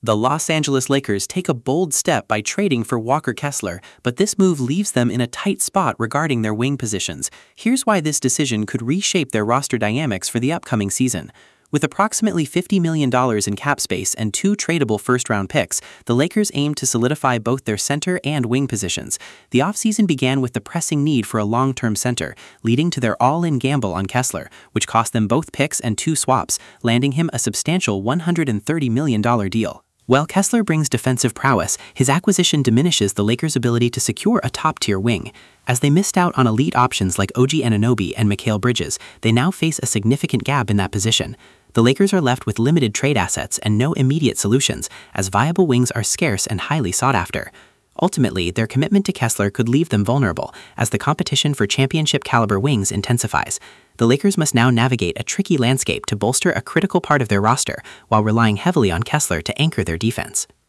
The Los Angeles Lakers take a bold step by trading for Walker Kessler, but this move leaves them in a tight spot regarding their wing positions. Here's why this decision could reshape their roster dynamics for the upcoming season. With approximately $50 million in cap space and 2 tradable first-round picks, the Lakers aim to solidify both their center and wing positions. The offseason began with the pressing need for a long-term center, leading to their all-in gamble on Kessler, which cost them both picks and 2 swaps, landing him a substantial $130 million deal. While Kessler brings defensive prowess, his acquisition diminishes the Lakers' ability to secure a top-tier wing. As they missed out on elite options like OG Anunoby and Mikal Bridges, they now face a significant gap in that position. The Lakers are left with limited trade assets and no immediate solutions, as viable wings are scarce and highly sought after. Ultimately, their commitment to Kessler could leave them vulnerable, as the competition for championship-caliber wings intensifies. The Lakers must now navigate a tricky landscape to bolster a critical part of their roster, while relying heavily on Kessler to anchor their defense.